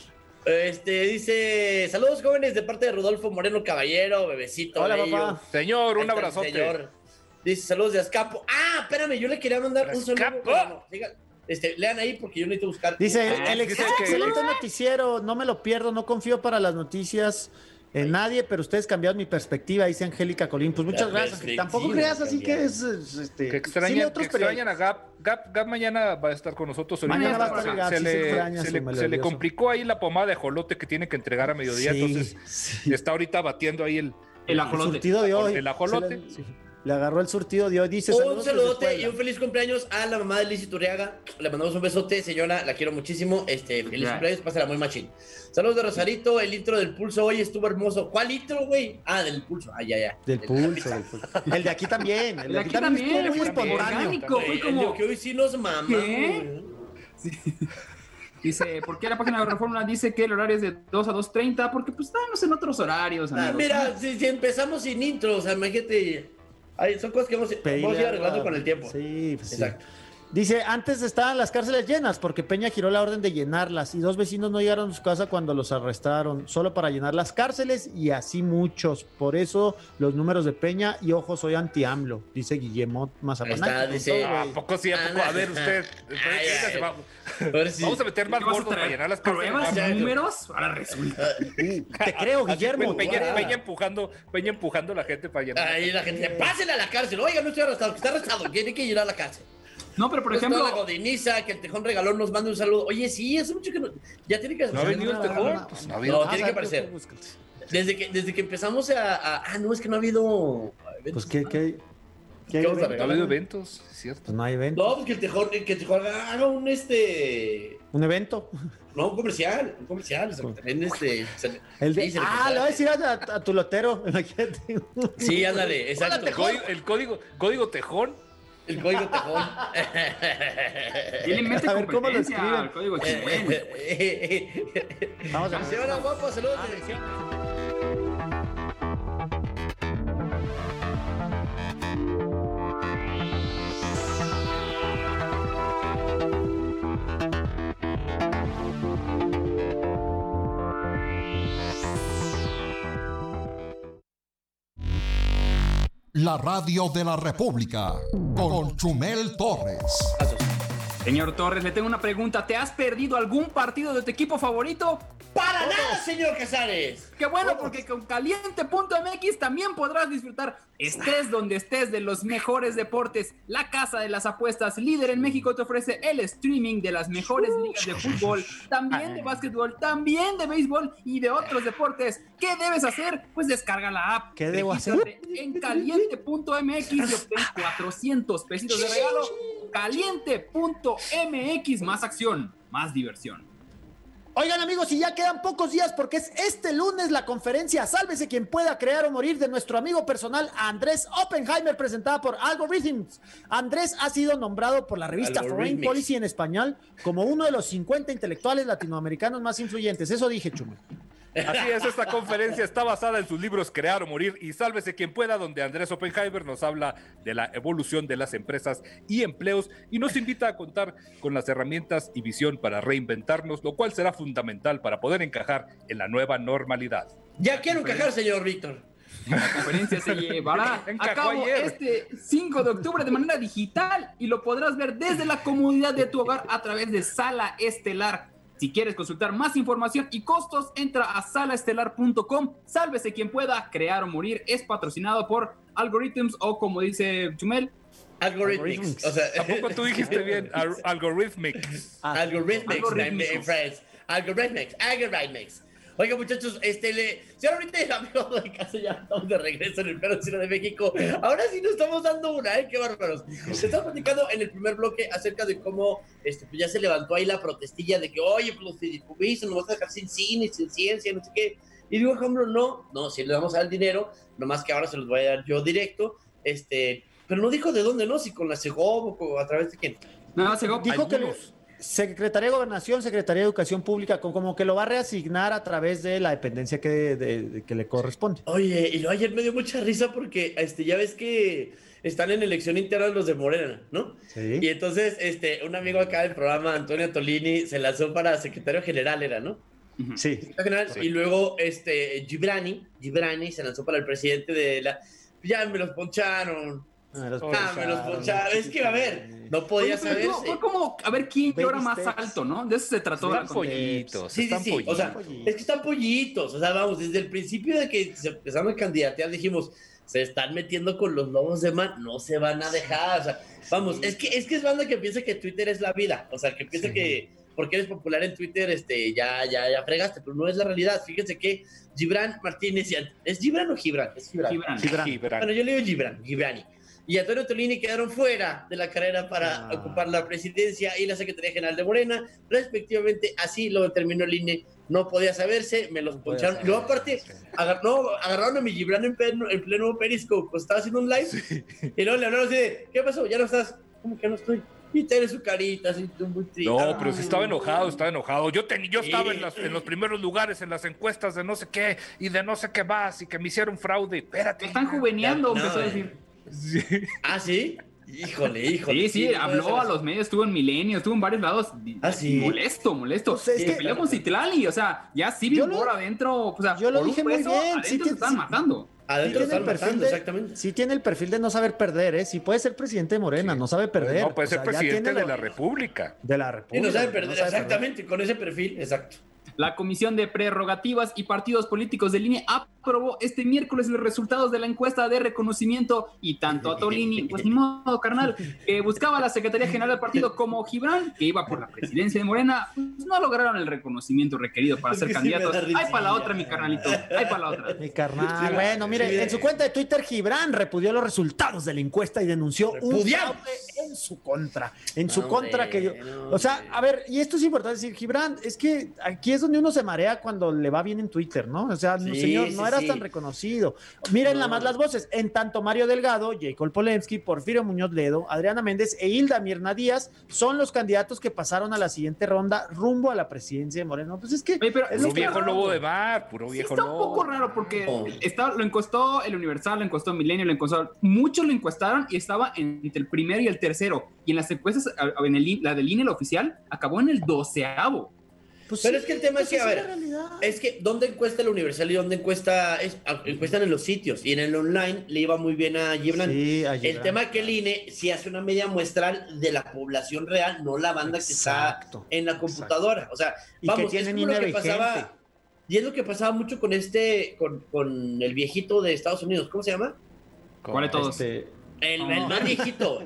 [SPEAKER 4] Dice, saludos jóvenes de parte de Rodolfo Moreno Caballero, bebecito.
[SPEAKER 6] Hola,
[SPEAKER 4] bello.
[SPEAKER 6] papá.
[SPEAKER 8] Señor,
[SPEAKER 4] Ahí
[SPEAKER 8] un
[SPEAKER 4] está el
[SPEAKER 8] abrazote.
[SPEAKER 4] señor. Dice, saludos de Azcapo. Espérame, yo le quería mandar un saludo.
[SPEAKER 8] Azcapo.
[SPEAKER 4] Bueno, lean ahí porque yo necesito buscar.
[SPEAKER 6] Dice, el
[SPEAKER 8] dice que-
[SPEAKER 6] excelente noticiero, no me lo pierdo, no confío para las noticias en nadie, pero ustedes cambiaron mi perspectiva, dice Angélica Colín. Pues muchas
[SPEAKER 4] La
[SPEAKER 6] gracias. Tampoco
[SPEAKER 4] perspectiva
[SPEAKER 6] creas así que
[SPEAKER 4] cambiaron.
[SPEAKER 6] es
[SPEAKER 8] Que
[SPEAKER 6] sí,
[SPEAKER 8] extrañan,
[SPEAKER 6] otros
[SPEAKER 8] que extrañan a Gap. Gap mañana va a estar con nosotros. Ahorita
[SPEAKER 6] Mañana va a estar
[SPEAKER 8] se-
[SPEAKER 6] Gap,
[SPEAKER 8] se
[SPEAKER 6] sí,
[SPEAKER 8] le-
[SPEAKER 6] se extraña
[SPEAKER 8] se
[SPEAKER 6] su
[SPEAKER 8] le-
[SPEAKER 6] melodioso.
[SPEAKER 8] se le complicó ahí la pomada de jolote que tiene que entregar a mediodía,
[SPEAKER 6] Sí,
[SPEAKER 8] entonces
[SPEAKER 6] sí.
[SPEAKER 8] está ahorita batiendo ahí el
[SPEAKER 5] El
[SPEAKER 6] El
[SPEAKER 5] ajolote.
[SPEAKER 6] surtido de hoy.
[SPEAKER 8] el ajolote.
[SPEAKER 6] Se le agarró el surtido de hoy. Dice,
[SPEAKER 4] Un
[SPEAKER 6] saludos desde
[SPEAKER 4] saludote
[SPEAKER 6] Puebla.
[SPEAKER 4] y un feliz cumpleaños a la mamá de Liz Iturriaga. Le mandamos un besote, señora, la quiero muchísimo. Feliz cumpleaños, pásala muy machín. Saludos de Rosarito, el intro del Pulso hoy estuvo hermoso. ¿Cuál intro, güey? Del Pulso, ya.
[SPEAKER 6] Del pulso, del pulso. El de aquí también. El de aquí
[SPEAKER 5] aquí
[SPEAKER 6] también
[SPEAKER 5] también,
[SPEAKER 6] estuvo muy
[SPEAKER 5] fue
[SPEAKER 6] espontáneo.
[SPEAKER 5] orgánico. Fue
[SPEAKER 4] El
[SPEAKER 5] como-
[SPEAKER 4] de que hoy sí nos mama.
[SPEAKER 5] ¿Qué?
[SPEAKER 4] güey.
[SPEAKER 5] Dice, ¿por qué la página de Reforma dice que el horario es de 2 a 2:30? Porque pues estamos en otros horarios, amigos.
[SPEAKER 4] Mira, si empezamos sin intro, o sea, imagínate. Son cosas que vamos a ir
[SPEAKER 6] Pedirle
[SPEAKER 4] arreglando
[SPEAKER 6] a-
[SPEAKER 4] con el tiempo.
[SPEAKER 6] Sí, pues sí.
[SPEAKER 4] Exacto.
[SPEAKER 6] Dice, antes estaban las cárceles llenas porque Peña giró la orden de llenarlas y 2 vecinos no llegaron a su casa cuando los arrestaron, solo para llenar las cárceles y así muchos. Por eso los números de Peña y ojo, soy anti-AMLO, dice Guillermo Mazapán.
[SPEAKER 4] Ahí está, dice-
[SPEAKER 8] ¿A poco sí? ¿A poco? A ver, usted.
[SPEAKER 4] Ay.
[SPEAKER 8] Vamos,
[SPEAKER 4] Ahora sí.
[SPEAKER 8] vamos a meter más
[SPEAKER 5] ¿Qué vas a
[SPEAKER 8] gordos para
[SPEAKER 5] traer?
[SPEAKER 8] llenar las cárceles.
[SPEAKER 5] ¿Pruebas?
[SPEAKER 4] Ya,
[SPEAKER 5] ¿Números? Ahora resulta.
[SPEAKER 6] Te creo,
[SPEAKER 8] Así,
[SPEAKER 6] Guillermo.
[SPEAKER 8] Peña,
[SPEAKER 6] tú-
[SPEAKER 8] Peña empujando a la gente para llenar.
[SPEAKER 4] Ahí la gente dice, pásenle a la cárcel. Oiga, no estoy arrestado, que está arrestado, tiene que ir a la cárcel.
[SPEAKER 5] No, pero por
[SPEAKER 4] Pues
[SPEAKER 5] ejemplo...
[SPEAKER 4] toda la godiniza, que el Tejón Regalón nos mande un saludo. Oye, sí, hace mucho que no... Ya tiene que...
[SPEAKER 8] ¿No ha venido el Tejón? Pues no ha habido.
[SPEAKER 4] No, tiene que aparecer. Desde que empezamos no, es que no ha habido...
[SPEAKER 6] Pues, ¿qué
[SPEAKER 4] vamos a
[SPEAKER 8] No ha
[SPEAKER 4] regalar?
[SPEAKER 8] habido eventos, es cierto.
[SPEAKER 6] Pues no hay evento.
[SPEAKER 4] No, pues que el Tejón haga un
[SPEAKER 6] ¿Un evento?
[SPEAKER 4] No, un comercial, también
[SPEAKER 6] El de...
[SPEAKER 4] sí, se le
[SPEAKER 6] le
[SPEAKER 4] puede
[SPEAKER 6] voy a decir
[SPEAKER 4] hacer.
[SPEAKER 6] a tu lotero. Imagínate.
[SPEAKER 4] Sí, ándale, exacto.
[SPEAKER 8] El código Tejón.
[SPEAKER 4] El código Tejón.
[SPEAKER 5] Tiene en mente
[SPEAKER 6] A ver, ¿cómo lo
[SPEAKER 5] competencia
[SPEAKER 6] escriben?
[SPEAKER 5] al código Chimel.
[SPEAKER 6] Vamos a ver.
[SPEAKER 4] Señora guapa, saludos de...
[SPEAKER 1] La radio de la República con Chumel Torres.
[SPEAKER 5] Señor Torres, le tengo una pregunta. ¿Te has perdido algún partido de tu equipo favorito?
[SPEAKER 4] ¡Para nada, señor Casares!
[SPEAKER 5] Qué bueno, porque con caliente.mx también podrás disfrutar, estés donde estés, de los mejores deportes. La casa de las apuestas, líder en México, te ofrece el streaming de las mejores ligas de fútbol, también de básquetbol, también de béisbol y de otros deportes. ¿Qué debes hacer? Pues descarga la app.
[SPEAKER 6] ¿Qué debo hacer?
[SPEAKER 5] Regístrate en caliente.mx y obtén 400 pesitos de regalo. Caliente.mx, más acción, más diversión.
[SPEAKER 6] Oigan, amigos, y ya quedan pocos días porque es este lunes la conferencia Sálvese quien pueda, crear o morir, de nuestro amigo personal Andrés Oppenheimer, presentada por Algorithms. Andrés ha sido nombrado por la revista Foreign Policy en español como uno de los 50 intelectuales latinoamericanos más influyentes. Eso dije, Chumel.
[SPEAKER 8] Así es, esta conferencia está basada en sus libros Crear o Morir y Sálvese quien pueda, donde Andrés Oppenheimer nos habla de la evolución de las empresas y empleos y nos invita a contar con las herramientas y visión para reinventarnos, lo cual será fundamental para poder encajar en la nueva normalidad.
[SPEAKER 4] Ya quiero encajar, señor Víctor.
[SPEAKER 5] La conferencia se llevará a
[SPEAKER 8] Encajó
[SPEAKER 5] cabo
[SPEAKER 8] ayer.
[SPEAKER 5] este 5 de octubre de manera digital y lo podrás ver desde la comodidad de tu hogar a través de Sala Estelar. Si quieres consultar más información y costos, entra a salaestelar.com. Sálvese quien pueda, crear o morir. Es patrocinado por Algorithms o, como dice Chumel,
[SPEAKER 4] Algorithmics. O sea,
[SPEAKER 8] ¿A poco tú dijiste bien? Algorithmics.
[SPEAKER 4] Algorithmics en francés. Algorithmics. Oiga, muchachos, si ahorita el amigo de casa ya estamos de regreso en el Perro Ciudad de México. Ahora sí nos estamos dando una, qué bárbaros. Se estaba platicando en el primer bloque acerca de cómo pues ya se levantó ahí la protestilla de que, oye, pues los fideicomisos nos vas a dejar sin cine, sin ciencia, no sé qué. Y digo, ejemplo, no, si le vamos a dar el dinero, nomás que ahora se los voy a dar yo directo, pero no dijo de dónde, ¿no? Si con la Segov o a través de quién.
[SPEAKER 5] no, Segov
[SPEAKER 6] Dijo que Secretaría de Gobernación, Secretaría de Educación Pública, como que lo va a reasignar a través de la dependencia que le corresponde.
[SPEAKER 4] Oye, y luego ayer me dio mucha risa porque ya ves que están en elección interna los de Morena, ¿no?
[SPEAKER 6] Sí.
[SPEAKER 4] Y entonces un amigo acá del programa, Antonio Tolini, se lanzó para secretario general, ¿era, no?
[SPEAKER 6] Sí.
[SPEAKER 4] Secretario general, y luego Gibrani se lanzó para el presidente de la... Ya me los poncharon. Me los poncharon. Es que, a ver, no podía saberse.
[SPEAKER 5] Fue como a ver quién
[SPEAKER 6] Baby
[SPEAKER 5] llora más
[SPEAKER 6] steps.
[SPEAKER 5] alto, ¿no? De eso se trató.
[SPEAKER 8] Están pollitos,
[SPEAKER 4] Sí,
[SPEAKER 8] están pollitos.
[SPEAKER 4] o sea, es que están pollitos. O sea, vamos, desde el principio de que se empezaron a candidatear, dijimos, se están metiendo con los lobos de mar, no se van a dejar. O sea, vamos, es que es banda que piensa que Twitter es la vida. O sea, que piensa que porque eres popular en Twitter, ya fregaste, pero no es la realidad. Fíjense que Gibran Martínez, ¿es Gibran o Gibran? Es Gibran. Bueno, yo le digo Gibrani. Y Antonio Tolini quedaron fuera de la carrera para ocupar la presidencia y la Secretaría General de Morena, respectivamente. Así lo determinó el INE. No podía saberse, me los poncharon. Y luego, aparte, agarraron a mi Gibran en pleno Periscope, pues estaba haciendo un live. Sí. Y luego le hablaron así de, ¿qué pasó? ¿Ya no estás? ¿Cómo que no estoy? Y tiene su carita así, muy triste.
[SPEAKER 8] No, pero sí estaba enojado. Yo estaba en los primeros lugares, en las encuestas de no sé qué, y de no sé qué más, y que me hicieron fraude. Espérate.
[SPEAKER 5] Están juveneando, empezó a decir.
[SPEAKER 4] Sí. ¿Ah, sí? Híjole.
[SPEAKER 5] Sí, habló a los medios, estuvo en Milenio, estuvo en varios lados.
[SPEAKER 4] Sí.
[SPEAKER 5] Molesto.
[SPEAKER 6] Pues es
[SPEAKER 5] se peleó con Citlali, o sea, ya Civil War adentro, o sea,
[SPEAKER 6] yo lo dije muy bien.
[SPEAKER 5] Adentro se están matando.
[SPEAKER 4] Adentro están matando, exactamente.
[SPEAKER 6] Sí tiene el perfil de no saber perder, ¿eh? Sí puede ser presidente de Morena, no sabe perder.
[SPEAKER 8] No, puede ser presidente de la República.
[SPEAKER 6] De la República.
[SPEAKER 4] Y no sabe perder, exactamente, con ese perfil, exacto.
[SPEAKER 5] La Comisión de Prerrogativas y Partidos Políticos del INE aprobó este miércoles los resultados de la encuesta de reconocimiento y tanto Atolini, pues ni modo, carnal, que buscaba la Secretaría General del partido como Gibran, que iba por la presidencia de Morena, pues no lograron el reconocimiento requerido para ser candidatos. Ay, para la otra, mi carnalito, ay, para la otra.
[SPEAKER 6] Mi carnal. Bueno, mire, en su cuenta de Twitter, Gibran repudió los resultados de la encuesta y denunció un fraude en su contra. En su contra que yo... O sea, a ver, y esto es importante decir, Gibran, es que aquí es donde uno se marea cuando le va bien en Twitter, ¿no? O sea, señor, no eras tan reconocido. Miren nada más las voces. En tanto, Mario Delgado, Jacob Polensky, Porfirio Muñoz Ledo, Adriana Méndez e Hilda Mirna Díaz son los candidatos que pasaron a la siguiente ronda rumbo a la presidencia de Moreno. Pues es que...
[SPEAKER 5] Oye, pero
[SPEAKER 8] es un viejo lobo de mar, puro viejo lobo.
[SPEAKER 5] Está un poco raro porque lo encuestó el Universal, lo encuestó Milenio, lo encuestó... Muchos lo encuestaron y estaba entre el primero y el tercero. Y en las encuestas, la del INE, la oficial, acabó en el 12º.
[SPEAKER 4] Pues pero sí, es que el tema es que, a ver, es que ¿dónde encuesta el Universal y dónde encuestan en los sitios? Y en el online le iba muy bien a Gibran. Sí, el tema es que el INE sí hace una media muestral de la población real, no la banda que está en la computadora. O sea, vamos, es como lo que pasaba. Y es lo que pasaba mucho con con el viejito de Estados Unidos. ¿Cómo se llama?
[SPEAKER 5] ¿Cuál de todos?
[SPEAKER 4] El más viejito.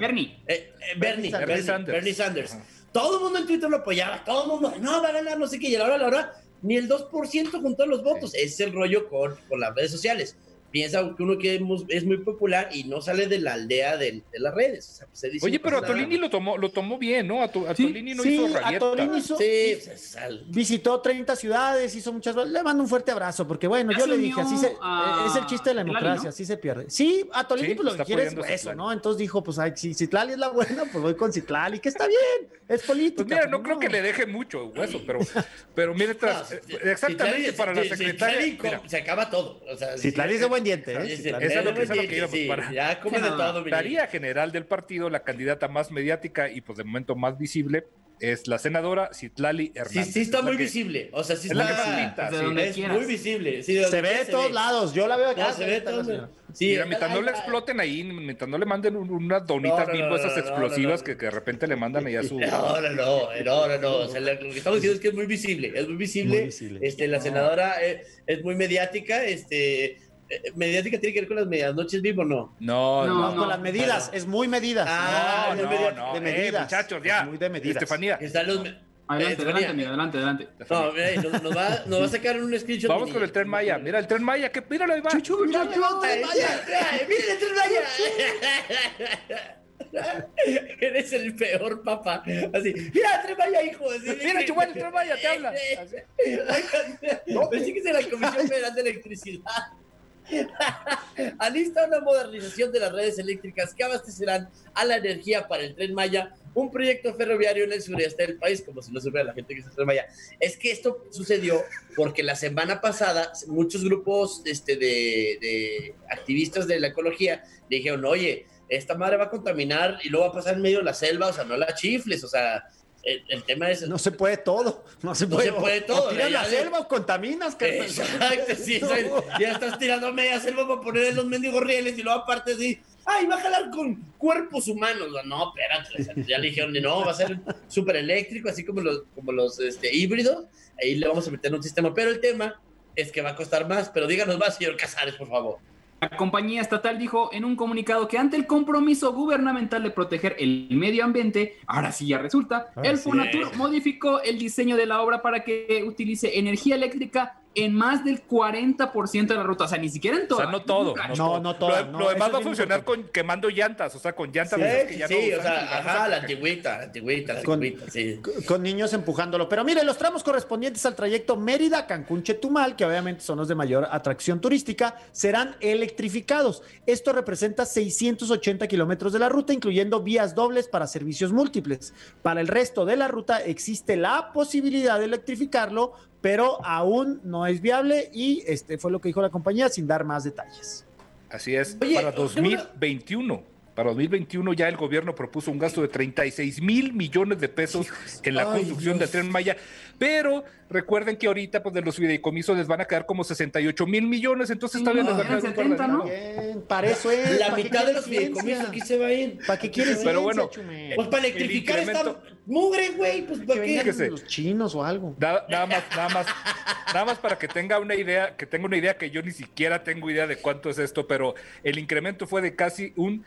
[SPEAKER 4] Bernie Sanders. Todo el mundo en Twitter lo apoyaba, todo el mundo, no, va a ganar, no sé qué, y a la hora, ni el 2% juntó los votos. Ese es el rollo con las redes sociales. Piensa que uno que es muy popular y no sale de la aldea de las redes. O sea, pues se dice,
[SPEAKER 8] oye, pero Atolini lo tomó bien, ¿no? Atolini no hizo rayeta.
[SPEAKER 6] Atolini visitó 30 ciudades, hizo muchas... Le mando un fuerte abrazo, porque bueno, yo le dije, es el chiste de la democracia, así se pierde. Sí, Atolini pues lo que quiere es eso, ¿no? Entonces dijo, pues si Citlali es la buena, pues voy con Citlali, que está bien, es política.
[SPEAKER 8] Pues mira, no creo que le deje mucho hueso, pero mire, exactamente para la secretaria...
[SPEAKER 4] Se acaba todo. O sea,
[SPEAKER 6] Citlali es de buen diente,
[SPEAKER 8] Eso es lo que íbamos para.
[SPEAKER 4] Ya come de todo,
[SPEAKER 8] Secretaría General del partido, la candidata más mediática y pues de momento más visible es la senadora Citlali Hernández.
[SPEAKER 4] Sí, está muy visible. O sea, sí está. Es muy visible. Sí,
[SPEAKER 6] se ve de todos lados. Yo la veo acá.
[SPEAKER 4] Se ve de todos lados.
[SPEAKER 8] Sí, mira, mientras no le exploten ahí, mientras no le manden unas donitas Bimbo, esas explosivas que de repente le mandan ahí a su...
[SPEAKER 4] No. O sea, lo que estamos diciendo es que es muy visible. Es muy visible. La senadora es muy mediática. ¿Mediática tiene que ver con las medianoches, Bimbo, no?
[SPEAKER 6] No, con las medidas, es muy medidas.
[SPEAKER 8] No,
[SPEAKER 6] de medidas.
[SPEAKER 8] Muchachos, ya.
[SPEAKER 6] Es muy de medidas.
[SPEAKER 8] Estefanía.
[SPEAKER 5] Adelante.
[SPEAKER 4] No, nos va a sacar un screenshot.
[SPEAKER 8] Vamos con el Tren Maya. Mira el Tren Maya, míralo ahí va.
[SPEAKER 4] Mira el Tren Maya. Eres el peor papá. Así, mira el Tren Maya, hijo. Así,
[SPEAKER 8] mira, Chumal, el Tren Maya, te habla.
[SPEAKER 4] Pensé que es de la Comisión Federal de Electricidad. Alista una modernización de las redes eléctricas que abastecerán a la energía para el Tren Maya, un proyecto ferroviario en el sureste del país, como si no supiera la gente que es el Tren Maya. Es que esto sucedió porque la semana pasada muchos grupos de activistas de la ecología dijeron, oye, esta madre va a contaminar y luego va a pasar en medio de la selva, o sea, no la chifles, o sea... El tema es...
[SPEAKER 6] No se puede todo. No se puede todo. O tiras la selva o contaminas.
[SPEAKER 4] Exacto, sí. Ya estás tirando media selva para poner en los mendigos rieles y luego aparte así... ¡Ay, va a jalar con cuerpos humanos! No, espérate. Ya le dijeron, no, va a ser súper eléctrico, así como los híbridos. Ahí le vamos a meter un sistema. Pero el tema es que va a costar más. Pero díganos más, señor Casares, por favor.
[SPEAKER 5] La compañía estatal dijo en un comunicado que ante el compromiso gubernamental de proteger el medio ambiente, ahora sí ya resulta, el Fonatur modificó el diseño de la obra para que utilice energía eléctrica en más del 40% de la ruta, o sea, ni siquiera en toda.
[SPEAKER 8] O sea, no todo.
[SPEAKER 6] No todo.
[SPEAKER 8] Lo demás va a funcionar quemando llantas, o sea, con llantas.
[SPEAKER 4] La antigüita, sí.
[SPEAKER 6] Con niños empujándolo. Pero mire, los tramos correspondientes al trayecto Mérida-Cancún-Chetumal, que obviamente son los de mayor atracción turística, serán electrificados. Esto representa 680 kilómetros de la ruta, incluyendo vías dobles para servicios múltiples. Para el resto de la ruta existe la posibilidad de electrificarlo, pero aún no es viable y fue lo que dijo la compañía sin dar más detalles.
[SPEAKER 8] Así es, para 2021. Para 2021 ya el gobierno propuso un gasto de 36,000 millones de pesos en la construcción del Tren Maya, pero recuerden que ahorita pues de los fideicomisos les van a quedar como 68,000 millones, entonces todavía les van a dar
[SPEAKER 5] 70, ¿no?
[SPEAKER 6] Bien, para eso es.
[SPEAKER 4] La
[SPEAKER 6] ¿para qué
[SPEAKER 4] mitad de los
[SPEAKER 6] quieres
[SPEAKER 4] fideicomisos
[SPEAKER 6] ciencia?
[SPEAKER 4] aquí se va a ir.
[SPEAKER 6] ¿Para qué quieres
[SPEAKER 8] Pero
[SPEAKER 6] ciencia,
[SPEAKER 8] bueno,
[SPEAKER 6] Chumel?
[SPEAKER 4] Pues para electrificar
[SPEAKER 8] el incremento-
[SPEAKER 4] esta mugre, güey. Pues
[SPEAKER 6] Que
[SPEAKER 4] para
[SPEAKER 6] vengan
[SPEAKER 4] qué.
[SPEAKER 8] Fíjese.
[SPEAKER 6] los chinos o algo.
[SPEAKER 8] Nada más para que tenga una idea, que yo ni siquiera tengo idea de cuánto es esto, pero el incremento fue de casi un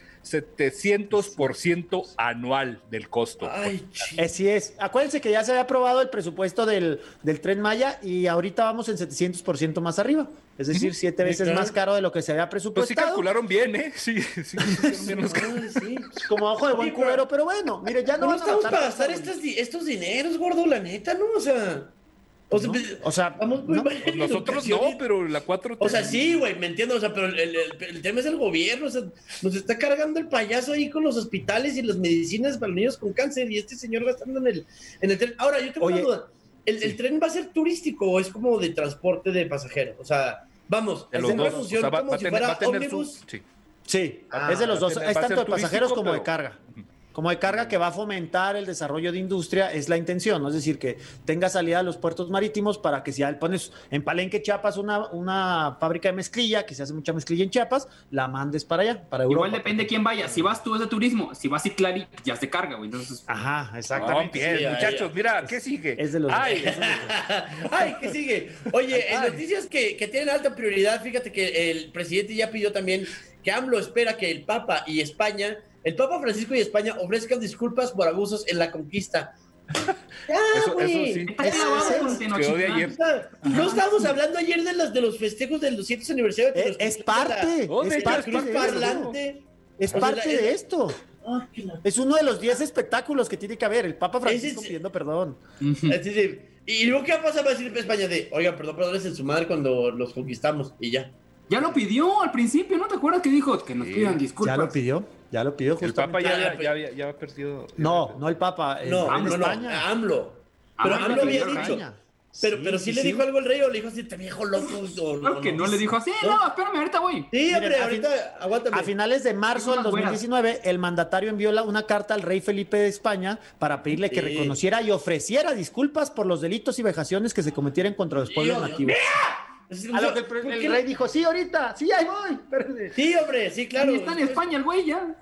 [SPEAKER 8] 700% anual del costo.
[SPEAKER 4] Ay,
[SPEAKER 6] Así es. Acuérdense que ya se había aprobado el presupuesto del Tren Maya y ahorita vamos en 700% más arriba. Es decir, 7 veces
[SPEAKER 4] claro.
[SPEAKER 6] más caro de lo que se había
[SPEAKER 8] Pues sí
[SPEAKER 6] presupuestado.
[SPEAKER 8] calcularon bien, ¿eh? Sí, hicieron bien los cálculos.
[SPEAKER 4] sí.
[SPEAKER 6] Como ojo de buen
[SPEAKER 4] Sí, pero-
[SPEAKER 6] cubero, pero bueno, mire, ya no
[SPEAKER 4] No
[SPEAKER 6] van a
[SPEAKER 4] estamos
[SPEAKER 6] matar
[SPEAKER 4] para gastar
[SPEAKER 6] tanto.
[SPEAKER 4] estos dineros, gordo, la neta, ¿no? O sea,
[SPEAKER 6] ¿No? O sea,
[SPEAKER 4] vamos muy
[SPEAKER 6] ¿no?
[SPEAKER 4] mal en
[SPEAKER 8] Pues nosotros
[SPEAKER 4] educación.
[SPEAKER 8] no, pero la 4T.
[SPEAKER 4] O sea, sí, güey, me entiendo, o sea, pero el tema es el gobierno, o sea, nos está cargando el payaso ahí con los hospitales y las medicinas para los niños con cáncer y este señor gastando en el tren. Ahora, yo tengo
[SPEAKER 6] Oye,
[SPEAKER 4] una duda, ¿el tren va a ser turístico o es como de transporte de pasajeros? O sea, vamos,
[SPEAKER 8] De
[SPEAKER 4] el
[SPEAKER 8] los
[SPEAKER 4] centro
[SPEAKER 8] dos.
[SPEAKER 4] funciona
[SPEAKER 8] O sea, va
[SPEAKER 4] como
[SPEAKER 8] a
[SPEAKER 4] si
[SPEAKER 8] tener-
[SPEAKER 4] fuera
[SPEAKER 8] va a tener
[SPEAKER 4] ómnibus.
[SPEAKER 8] sí.
[SPEAKER 6] Sí,
[SPEAKER 4] Ah,
[SPEAKER 6] es de los
[SPEAKER 8] va a
[SPEAKER 6] dos.
[SPEAKER 8] tener-
[SPEAKER 6] Es
[SPEAKER 8] va a
[SPEAKER 6] tanto
[SPEAKER 8] ser
[SPEAKER 6] de pasajeros
[SPEAKER 8] turístico,
[SPEAKER 6] como de
[SPEAKER 8] pero-
[SPEAKER 6] carga. Como de carga que va a fomentar el desarrollo de industria, es la intención, ¿no? Es decir, que tenga salida a los puertos marítimos para que si ya pones en Palenque, Chiapas, una fábrica de mezclilla, que se hace mucha mezclilla en Chiapas, la mandes para allá, para Europa.
[SPEAKER 5] Igual depende de quién vaya. Si vas tú es de turismo, si vas Ciclari, ya se carga, güey. Entonces,
[SPEAKER 6] Ajá,
[SPEAKER 8] No,
[SPEAKER 6] exactamente.
[SPEAKER 8] bien,
[SPEAKER 4] Sí,
[SPEAKER 8] muchachos,
[SPEAKER 4] ya.
[SPEAKER 8] mira, ¿qué sigue?
[SPEAKER 6] Es de los
[SPEAKER 8] Ay,
[SPEAKER 6] dos, es de los dos.
[SPEAKER 4] Ay, ¿qué sigue? Oye, en noticias que tienen alta prioridad, fíjate que el presidente ya pidió también que AMLO espera que el Papa Francisco y España ofrezcan disculpas por abusos en la conquista. Ya,
[SPEAKER 8] Eso
[SPEAKER 4] güey.
[SPEAKER 8] sí.
[SPEAKER 5] está clavado con
[SPEAKER 8] Quedó de ayer.
[SPEAKER 4] No estábamos hablando ayer de los festejos del 200 aniversario de
[SPEAKER 6] Es parte,
[SPEAKER 8] Oh, de
[SPEAKER 6] es
[SPEAKER 8] hecho,
[SPEAKER 6] parte
[SPEAKER 4] Cruz
[SPEAKER 6] de esto.
[SPEAKER 4] parlante.
[SPEAKER 6] Es
[SPEAKER 4] O sea,
[SPEAKER 6] parte de esto.
[SPEAKER 4] Ah, qué la-
[SPEAKER 6] Es uno de los 10 espectáculos que tiene que haber. El Papa Francisco
[SPEAKER 4] Ese es-
[SPEAKER 6] pidiendo perdón.
[SPEAKER 4] Así de- y luego, ¿qué va a pasar? Va a decir España de, oigan, perdón, es en su madre cuando los conquistamos y ya.
[SPEAKER 5] ya lo pidió al principio, ¿no te acuerdas que dijo que nos
[SPEAKER 8] Sí.
[SPEAKER 5] pidan disculpas?
[SPEAKER 6] Ya lo pidió.
[SPEAKER 8] El Papa
[SPEAKER 6] justamente.
[SPEAKER 8] ya ha perdido.
[SPEAKER 6] No el Papa.
[SPEAKER 4] No,
[SPEAKER 6] en
[SPEAKER 4] no,
[SPEAKER 6] España.
[SPEAKER 4] AMLO. Pero
[SPEAKER 5] AMLO
[SPEAKER 4] AMLO había
[SPEAKER 5] pidió
[SPEAKER 4] dicho.
[SPEAKER 6] España.
[SPEAKER 4] Pero sí le dijo algo al rey o le dijo así, te viejo loco.
[SPEAKER 5] Claro que no le dijo así, no, espérame, ahorita voy.
[SPEAKER 4] Sí,
[SPEAKER 6] Miren,
[SPEAKER 4] hombre,
[SPEAKER 6] a
[SPEAKER 4] ahorita aguántame.
[SPEAKER 6] A finales de marzo del
[SPEAKER 5] Unas buenas.
[SPEAKER 6] 2019, el mandatario envió una carta al rey Felipe de España para pedirle que
[SPEAKER 4] Sí.
[SPEAKER 6] reconociera y ofreciera disculpas por los delitos y vejaciones que se cometieran contra los pueblos
[SPEAKER 4] Dios
[SPEAKER 6] nativos.
[SPEAKER 4] Así
[SPEAKER 6] A
[SPEAKER 4] como,
[SPEAKER 6] lo que
[SPEAKER 4] ¿por
[SPEAKER 6] el
[SPEAKER 4] qué
[SPEAKER 6] rey
[SPEAKER 4] no?
[SPEAKER 6] dijo, sí, ahorita, sí, ahí voy. Espérate.
[SPEAKER 4] Sí, hombre, sí, claro.
[SPEAKER 5] Y está en España el güey ya.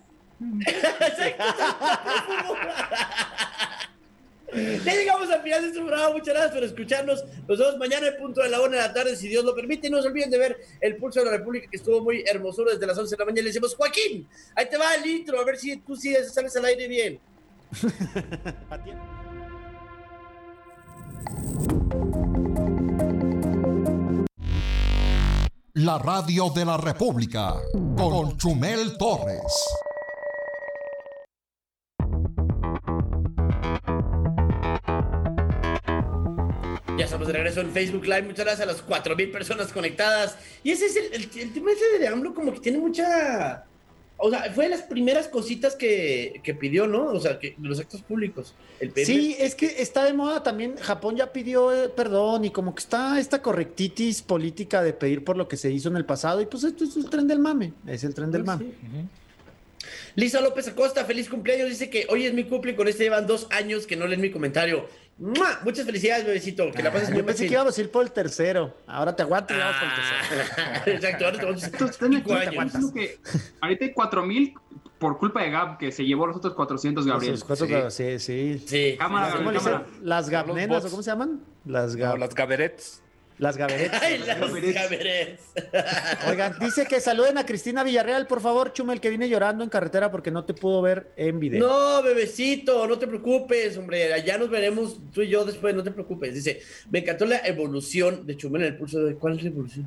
[SPEAKER 4] Ya llegamos al final de este programa. Muchas gracias por escucharnos. Nos vemos mañana en punto de la 1 de la tarde, si Dios lo permite. Y no se olviden de ver el Pulso de la República, que estuvo muy hermosuro desde las 11 de la mañana. Le decimos, Joaquín, ahí te va el intro, a ver si tú sí sales al aire bien.
[SPEAKER 1] La radio de la República con Chumel Torres.
[SPEAKER 4] Ya estamos de regreso en Facebook Live. Muchas gracias a las 4,000 personas conectadas. Y ese es el tema ese de AMLO, como que tiene mucha... O sea, fue de las primeras cositas que pidió, ¿no? O sea, que los actos públicos. El PM.
[SPEAKER 6] Sí, es que está de moda también. Japón ya pidió perdón y como que está esta correctitis política de pedir por lo que se hizo en el pasado. Y pues esto es el tren del mame. Es el tren del mame.
[SPEAKER 4] Lisa López Acosta, feliz cumpleaños. Dice que hoy es mi cumple y con este llevan 2 años que no leen mi comentario. ¡Mua! Muchas felicidades, bebecito. Que la pases muy
[SPEAKER 6] Yo pensé
[SPEAKER 4] machín.
[SPEAKER 6] que íbamos a ir por el tercero. Ahora te aguanto y vamos por el tercero.
[SPEAKER 4] Exacto, ahora te vamos a
[SPEAKER 5] Entonces, ten en
[SPEAKER 4] 5
[SPEAKER 5] cuenta
[SPEAKER 4] años.
[SPEAKER 5] que ahorita hay 4,000 por culpa de Gab, que se llevó los otros 400, Gabriel.
[SPEAKER 6] Esos cuatro,
[SPEAKER 8] Sí.
[SPEAKER 6] claro, sí, sí.
[SPEAKER 4] Sí.
[SPEAKER 5] Cámara,
[SPEAKER 6] ¿Cómo le
[SPEAKER 5] cámara.
[SPEAKER 6] dicen? Las gabnenas,
[SPEAKER 8] bots.
[SPEAKER 6] ¿o cómo se llaman? Las
[SPEAKER 8] No, las Gaberets.
[SPEAKER 6] Las gaberetas.
[SPEAKER 4] Ay, las caberes.
[SPEAKER 6] Oigan, dice que saluden a Cristina Villarreal, por favor, Chumel, que viene llorando en carretera porque no te pudo ver en video.
[SPEAKER 4] No, bebecito, no te preocupes, hombre. Allá nos veremos tú y yo después, no te preocupes. Dice, me encantó la evolución de Chumel en el pulso de... ¿Cuál es la evolución?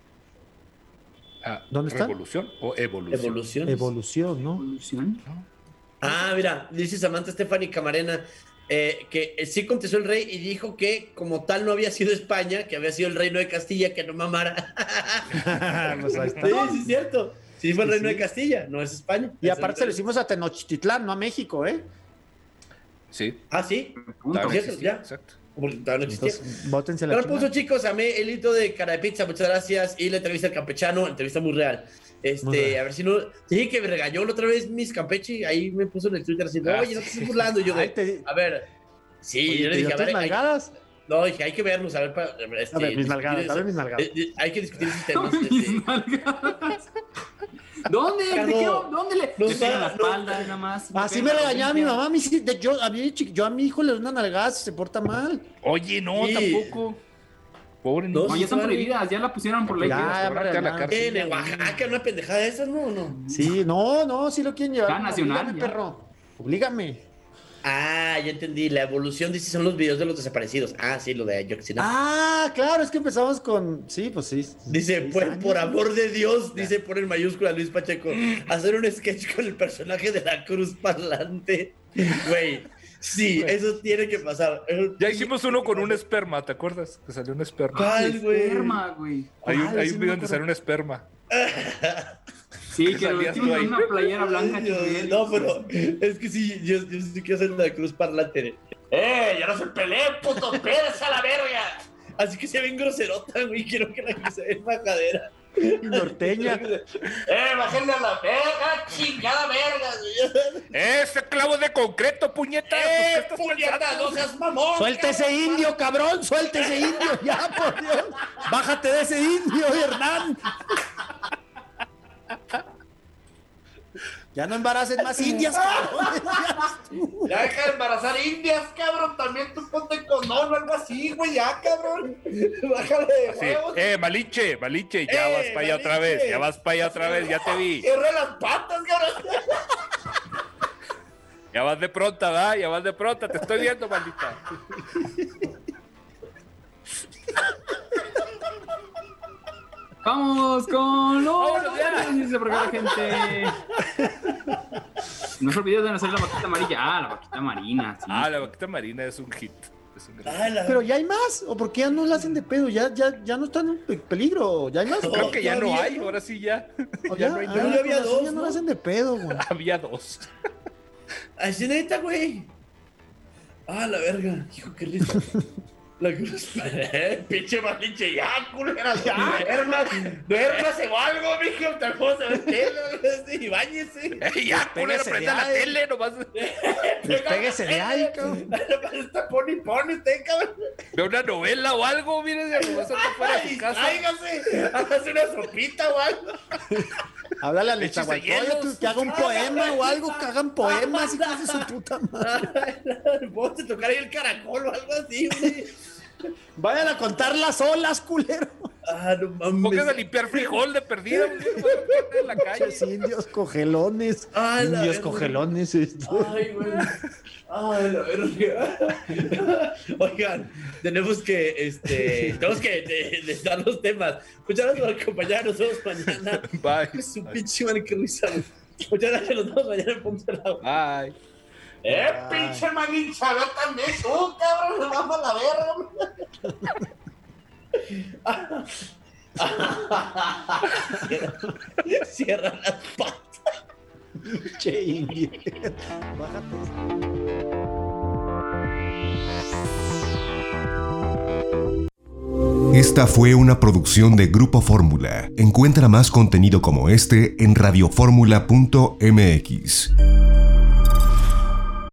[SPEAKER 6] ¿Dónde está?
[SPEAKER 8] ¿Revolución o evolución?
[SPEAKER 4] Evolución.
[SPEAKER 6] Evolución, ¿no?
[SPEAKER 5] Evolución.
[SPEAKER 4] Ah, mira, dice Samantha Stephanie Camarena que sí contestó el rey y dijo que como tal no había sido España, que había sido el reino de Castilla, que no mamara.
[SPEAKER 6] Pues ahí está.
[SPEAKER 4] Sí, sí es cierto. Sí fue el
[SPEAKER 6] Sí,
[SPEAKER 4] reino
[SPEAKER 6] sí.
[SPEAKER 4] de Castilla, no es España.
[SPEAKER 6] Y
[SPEAKER 4] Es
[SPEAKER 6] aparte se
[SPEAKER 4] el-
[SPEAKER 6] lo hicimos a Tenochtitlán, no a México, ¿eh?
[SPEAKER 8] Sí.
[SPEAKER 4] Ah, sí.
[SPEAKER 5] Punto.
[SPEAKER 4] Cierto,
[SPEAKER 8] sí,
[SPEAKER 4] ya.
[SPEAKER 8] exacto.
[SPEAKER 4] porque todavía no existía.
[SPEAKER 6] Entonces, bótense la
[SPEAKER 4] Pero puso,
[SPEAKER 6] chingada.
[SPEAKER 4] chicos, amé el hito de cara de pizza, muchas gracias. Y la entrevista al campechano, entrevista muy real.
[SPEAKER 6] Muy real.
[SPEAKER 4] A ver si no. Sí, que me regañó la otra vez Miss Campeche. Ahí me puso en el Twitter así,
[SPEAKER 8] Ah,
[SPEAKER 4] oye, no te estés burlando. Y yo
[SPEAKER 6] Ay,
[SPEAKER 4] a ver. Sí,
[SPEAKER 6] Oye,
[SPEAKER 4] yo le
[SPEAKER 6] ¿te
[SPEAKER 4] dije,
[SPEAKER 6] dio
[SPEAKER 4] a ver.
[SPEAKER 6] tus nalgadas?
[SPEAKER 4] No, dije, hay que vernos, a ver.
[SPEAKER 6] A ver, mis nalgadas, dame mis nalgadas.
[SPEAKER 4] Hay que discutir esos temas.
[SPEAKER 5] Mis nalgadas. ¿Dónde? ¿De qué? ¿Dónde le pegan la espalda nada más?
[SPEAKER 6] Así me regañaba mi mamá. Yo a mi hijo le doy una nalgada si se porta mal.
[SPEAKER 8] Oye, no,
[SPEAKER 4] Sí.
[SPEAKER 8] tampoco. Pobre
[SPEAKER 4] No,
[SPEAKER 8] niño.
[SPEAKER 5] No, ya están
[SPEAKER 4] vale.
[SPEAKER 5] prohibidas, ya la pusieron por ley.
[SPEAKER 6] Ya,
[SPEAKER 8] Ahora a la cárcel.
[SPEAKER 4] En Oaxaca, una pendejada de esas, no.
[SPEAKER 6] Sí, no, sí lo quieren llevar.
[SPEAKER 5] Ya, nacional,
[SPEAKER 6] Oblígame,
[SPEAKER 5] ya.
[SPEAKER 6] perro. Oblígame.
[SPEAKER 4] Ah, ya entendí. La evolución dice son los videos de los desaparecidos. Ah, sí, lo de Ayotzinapa.
[SPEAKER 6] Ah, claro, es que empezamos con. Sí, pues sí.
[SPEAKER 4] Dice,
[SPEAKER 6] 6
[SPEAKER 4] pues,
[SPEAKER 6] años.
[SPEAKER 4] por amor de Dios, dice, pone en mayúscula Luis Pacheco, hacer un sketch con el personaje de la cruz parlante. Güey, sí, eso tiene que pasar.
[SPEAKER 8] Ya hicimos uno con un esperma, ¿te acuerdas? Que salió un esperma.
[SPEAKER 4] ¿Cuál, güey?
[SPEAKER 5] Esperma, güey.
[SPEAKER 8] Hay un
[SPEAKER 6] sí, no
[SPEAKER 8] video
[SPEAKER 6] me
[SPEAKER 8] donde sale un esperma.
[SPEAKER 5] Sí, que lo
[SPEAKER 8] salías tú
[SPEAKER 5] vestimos
[SPEAKER 8] ahí.
[SPEAKER 5] con una playera blanca.
[SPEAKER 4] Ay, Dios, no, pero es que sí, yo sí quiero hacer la cruz parlante. Ya no se peleen, puto, espérese a la verga. Así que se ven groserota, güey, quiero que la cruz se ve majadera.
[SPEAKER 6] Y norteña.
[SPEAKER 4] Bájenle a la verga, chingada verga.
[SPEAKER 8] ¡Ese clavo de concreto, puñeta! Pues, ¿qué estás
[SPEAKER 4] puñeta,
[SPEAKER 8] pensando?
[SPEAKER 4] no seas mamón.
[SPEAKER 6] Suelta ese indio, cabrón, suelta ese indio, ya, por Dios. Bájate de ese indio, Hernán. Ya no embaraces más indias, cabrón.
[SPEAKER 4] Ya deja de embarazar indias, cabrón. También tú ponte condón o algo así, güey, ya, cabrón. Bájale de
[SPEAKER 8] Sí.
[SPEAKER 4] huevos.
[SPEAKER 8] Maliche, ya vas para allá otra vez, ya te vi.
[SPEAKER 4] Cierra las patas, cabrón.
[SPEAKER 8] Ya vas de pronta, ¿verdad? Ya vas de pronta, te estoy viendo, maldita.
[SPEAKER 5] Vamos con los
[SPEAKER 8] Vámonos ya.
[SPEAKER 5] dice por acá la gente. No se olviden de hacer la vaquita amarilla. Ah, la vaquita marina. Sí.
[SPEAKER 8] Ah, la vaquita marina es un hit. Es un gran...
[SPEAKER 6] Pero ya hay más, o por qué ya no la hacen de pedo, ya no están en peligro, ya hay más.
[SPEAKER 8] Creo que ya no
[SPEAKER 4] todavía
[SPEAKER 8] hay,
[SPEAKER 4] no.
[SPEAKER 8] ahora sí ya.
[SPEAKER 6] O
[SPEAKER 8] Ya no hay
[SPEAKER 6] ah,
[SPEAKER 8] nada.
[SPEAKER 4] ya había
[SPEAKER 6] con razón,
[SPEAKER 4] dos,
[SPEAKER 6] ya no
[SPEAKER 4] ¿no?
[SPEAKER 6] la hacen de pedo, güey.
[SPEAKER 8] Había dos.
[SPEAKER 4] Así neta, güey. Ah, la verga. Hijo, qué risa. La cruz. Pinche malinche, ya, culera. Duérmase o algo, mijo. Tampoco se ve tele. Y báñese.
[SPEAKER 8] Ya, culero,
[SPEAKER 6] Pégase
[SPEAKER 8] prenda
[SPEAKER 6] de
[SPEAKER 8] la
[SPEAKER 6] ahí.
[SPEAKER 8] tele nomás.
[SPEAKER 6] Despéguese de ahí, cabrón.
[SPEAKER 4] Está pone usted, cabrón.
[SPEAKER 8] Ve una novela o algo, miren, nomás anda fuera de su casa.
[SPEAKER 4] Tráigase. Hágase una sopita o algo.
[SPEAKER 6] Háblale al
[SPEAKER 8] Échese
[SPEAKER 6] Nezahualcóyotl,
[SPEAKER 8] hielos.
[SPEAKER 6] que haga un poema o algo, que hagan poemas, hijos de su puta madre.
[SPEAKER 4] Vos te tocar ahí el caracol o algo así, güey.
[SPEAKER 6] Vayan a contar las olas, culero.
[SPEAKER 4] Ah, no mames.
[SPEAKER 8] Póngase a limpiar frijol de perdida, en la calle.
[SPEAKER 6] Pinches indios cogelones.
[SPEAKER 4] Ah, la
[SPEAKER 6] Indios
[SPEAKER 4] verga.
[SPEAKER 6] cogelones. Esto.
[SPEAKER 4] Ay, güey. Ay, la verga. Oigan, tenemos que dar los temas. Muchas gracias por acompañarnos. Nos vemos mañana.
[SPEAKER 8] Bye.
[SPEAKER 4] Su pinche madre, qué risa. Muchas gracias. Nos vemos mañana en Punto del Agua.
[SPEAKER 8] Bye.
[SPEAKER 4] Pinche maguincha, yo también. Tú, cabrón, nos vamos a la verga. Cierra las patas.
[SPEAKER 6] Che, indio. Bájate.
[SPEAKER 9] Esta fue una producción de Grupo Fórmula. Encuentra más contenido como este en radioformula.mx.